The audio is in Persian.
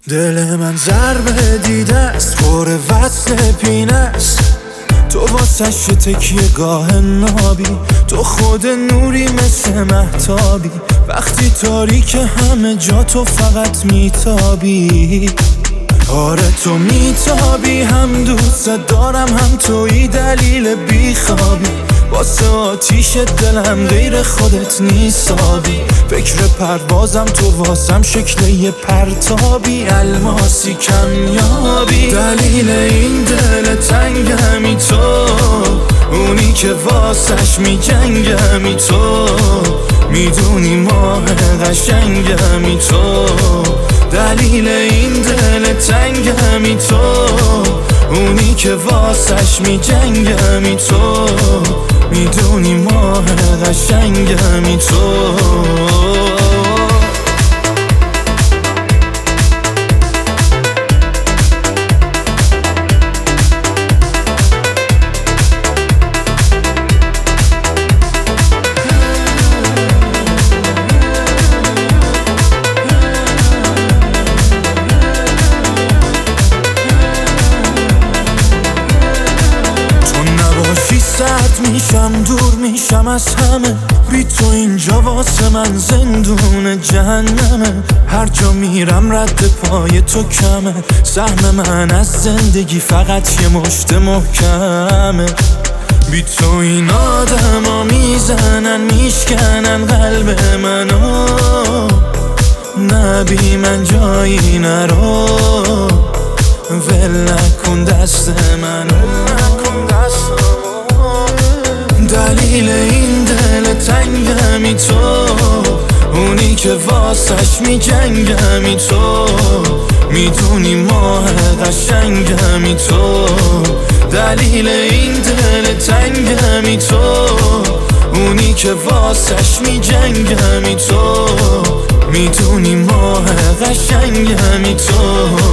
دل من ضربه دیده است، پر وصل پینه است. تو واسش تکیه گاه نابی، تو خود نوری مثل مهتابی. وقتی تاریک همه جا تو فقط میتابی. آره تو میتابی، هم دوست دارم هم تویی دلیل بیخوابی. واسه آتیش دلم غیر خودت نیستابی. فکر پروازم تو واسم شکل یه پرتابی. الماسی کمیابی، دلیل این دل تنگمی تو، اونی که واسش میجنگمی تو. میدونی ماه قشنگمی تو، دلیل این دل تنگمی تو، اونی که واسش میجنگمی تو. میدونی ماه قشنگمی تو. سرد میشم، دور میشم از همه. بی تو اینجا واسه من زندون جهنمه. هر جا میرم رد پای تو کمه. سهم من از زندگی فقط یه مشت محکمه. بی تو این آدم ها میزنن میشکنن قلب منو. نه بی من جایی نرو، ول نکن دست منو. دلیل این دل تنگمی تو، اونی که واسش میجنگمی تو. میدونی ماه قشنگمی تو، دلیل این دل تنگمی تو، اونی که واسش میجنگمی تو. میدونی ماه قشنگمی تو.